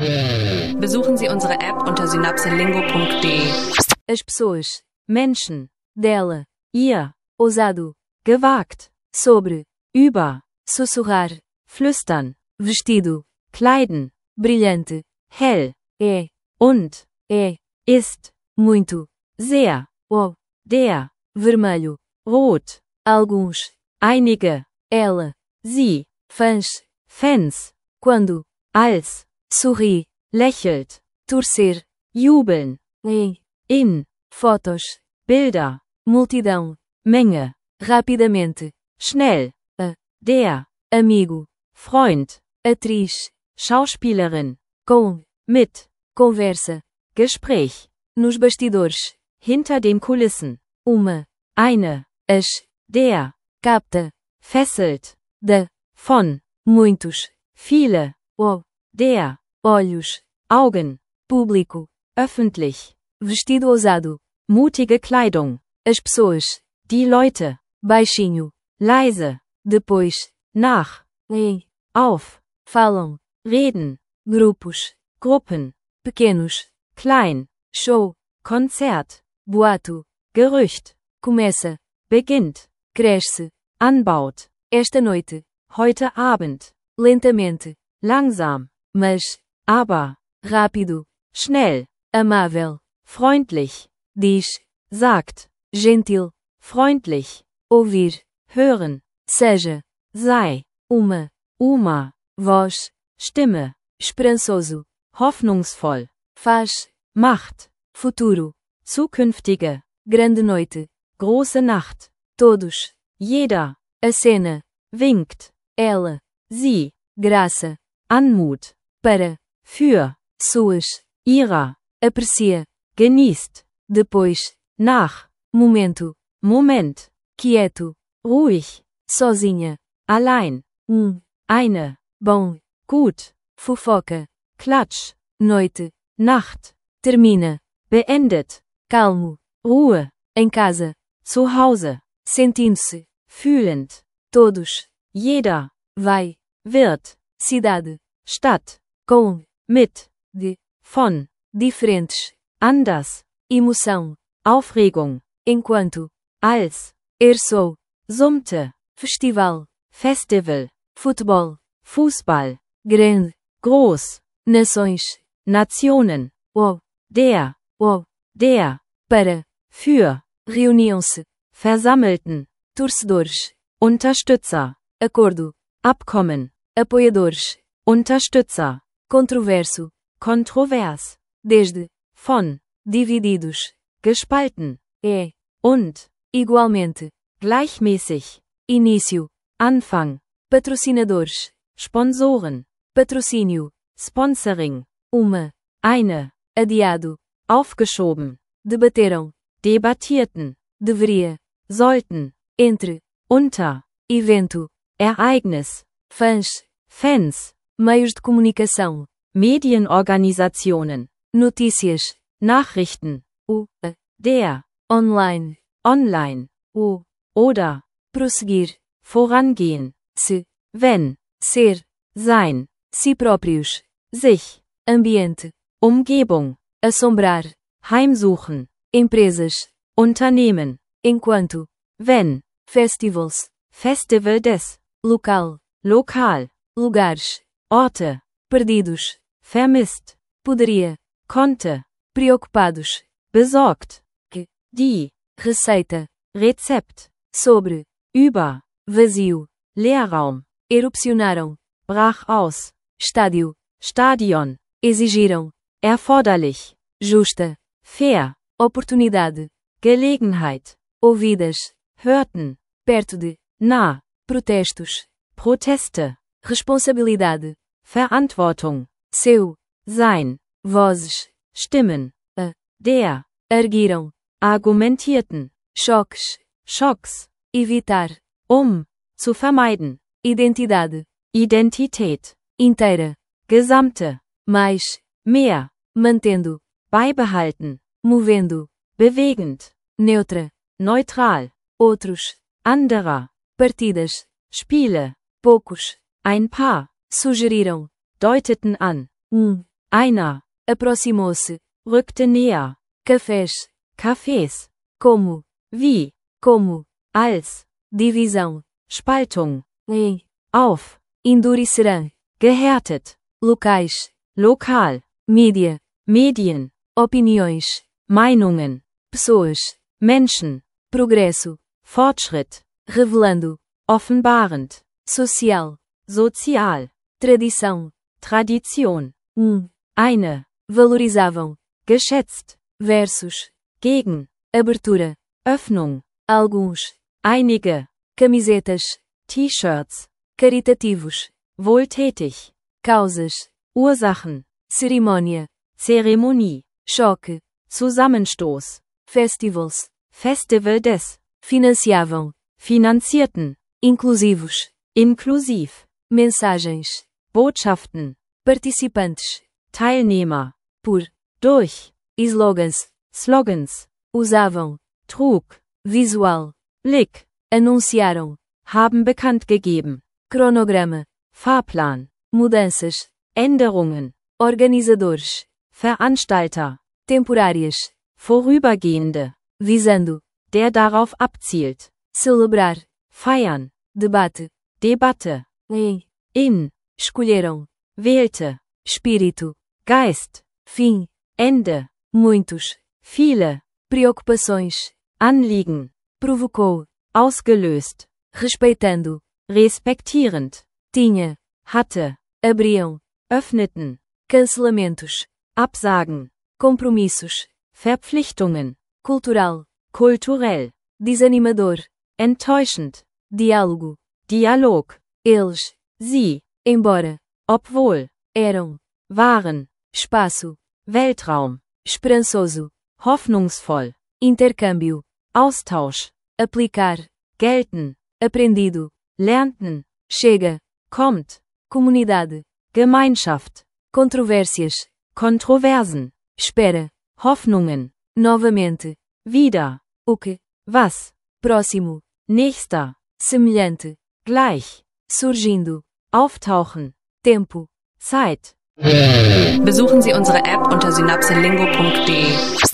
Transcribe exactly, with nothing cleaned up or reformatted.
Besuchen Sie unsere App unter synapselingo punkt de. As pessoas, Menschen, dela, ihr, ousado, gewagt, sobre, über, sussurrar, flüstern, vestido, kleiden, brilhante, hell, é, und, é, ist, muito, sehr, o, der, vermelho, rot, alguns, einige, ela, sie, fãs, Fans, quando, als, sorri, lächelt, torcer, jubeln, em, in, fotos, Bilder, multidão, Menge, rapidamente, schnell, a, der, amigo, Freund, atriz, Schauspielerin, com, mit, conversa, Gespräch, nos bastidores, hinter den Kulissen, uma, eine, as, der, capta, fesselt, da, von, muitos, viele, o, der, olhos, Augen, público, öffentlich, vestido ousado, mutige Kleidung, as pessoas, die Leute, baixinho, leise, depois, nach, em, auf, falam, reden, grupos, Gruppen, pequenos, klein, show, Konzert, boato, Gerücht, começa, beginnt, cresce, anbaut, esta noite, heute Abend, lentamente, langsam, mas, aber, rápido, schnell, amável, freundlich, diz, sagt, gentil, freundlich, ouvir, hören, seja, sei, uma, uma, voz, Stimme, esperançoso, hoffnungsvoll, faz, macht, futuro, zukünftige, grande noite, große Nacht, todos, jeder, a cena, winkt, ela, sie, graça, Anmut, para, für, suas, ihrer, aprecia, genießt, depois, nach, momento, Moment, quieto, ruhig, sozinha, allein, um, eine, bom, gut, fofoca, Klatsch, noite, Nacht, termina, beendet, calmo, Ruhe, em casa, zu Hause, sentindo-se, fühlend, todos, jeder, vai, wird, cidade, Stadt, com, mit, de, von, diferentes, anders, emoção, Aufregung, enquanto, als, er sou, summte, festival, festival, futebol, Fußball, grande, groß, nações, Nationen, o, der, o, der, para, für, reuniam-se, versammelten, torcedores, Unterstützer, acordo, Abkommen, apoiadores, Unterstützer, controverso, kontrovers, desde, von, divididos, gespalten, é, und, igualmente, gleichmäßig, início, Anfang, patrocinadores, Sponsoren, patrocínio, sponsoring, uma, eine, adiado, aufgeschoben, debateram, debattierten, deveria, sollten, entre, unter, evento, Ereignis, fãs, Fans, meios de comunicação, Medienorganisationen, notícias, Nachrichten, o, a, der, online, online, o, oder, prosseguir, vorangehen, se, wenn, ser, sein, si próprios, sich, ambiente, Umgebung, assombrar, heimsuchen, empresas, Unternehmen, enquanto, wenn, festivals, Festival des, local, lokal, lugares, Orte, perdidos, vermisst, poderia, konnte, preocupados, besorgt, que, die, receita, Rezept, sobre, über, vazio, Leerraum, erupcionaram, brach aus, estádio, Stadion, exigiram, erforderlich, justa, fair, oportunidade, Gelegenheit, ouvidas, hörten, perto de, nah, protestos, Proteste, responsabilidade, Verantwortung, seu, sein, vozes, Stimmen, a, der, erguiram, argumentierten, choques, Schocks, evitar, um, zu vermeiden, identidade, Identität, inteira, gesamte, mais, mehr, mantendo, beibehalten, movendo, bewegend, neutra, neutral, outros, anderer, partidas, Spiele, poucos, ein paar, sugeriram, deuteten an, um, Einer. Aproximou-se. Rückte näher. Cafés. Cafés. Como. Wie. Como. Als. Divisão. Spaltung. Em. Auf. Endurecerão. Gehärtet. Locais. Lokal. Mídia. Medien. Opiniões. Meinungen. Pessoas. Menschen. Progresso. Fortschritt. Revelando. Offenbarend. Social. Sozial. Tradição. Tradition. Um. Eine. Valorizavam. Geschätzt. Versus. Gegen. Abertura. Öffnung. Alguns. Einige. Camisetas. T-shirts. Caritativos. Wohltätig. Causas. Ursachen. Cerimônia. Zeremonie. Choque. Zusammenstoß. Festivals. Festival des. Financiavam. Finanzierten. Inclusivos. Inklusiv. Mensagens. Botschaften. Participantes. Teilnehmer. Por. Durch. Slogans. Slogans. Usavam. Trug. Visual. Blick. Anunciaram. Haben bekannt gegeben. Cronograma. Fahrplan. Mudanças. Änderungen. Organizadores. Veranstalter. Temporárias. Vorübergehende. Visando. Der darauf abzielt. Celebrar. Feiern. Debate. Debatte. Em. In. Escolheram. Wählte. Espírito. Geist. Fim. Ende. Muitos. Viele. Preocupações. Anliegen. Provocou. Ausgelöst. Respeitando. Respektierend. Tinha. Hatte. Abriam. Öffneten. Cancelamentos. Absagen. Compromissos. Verpflichtungen. Cultural. Kulturell. Desanimador. Enttäuschend. Diálogo. Dialog. Eles. Sie. Embora. Obwohl. Eram. Waren. Espaço. Weltraum. Esperançoso. Hoffnungsvoll. Intercâmbio. Austausch. Aplicar. Gelten. Aprendido. Lernten. Chega. Kommt. Comunidade. Gemeinschaft. Controvérsias. Kontroversen. Espera. Hoffnungen. Novamente. Wieder. O que. Was. Próximo. Nächster. Semelhante. Gleich. Surgindo. Auftauchen. Tempo. Zeit. Besuchen Sie unsere App unter synapselingo punkt de.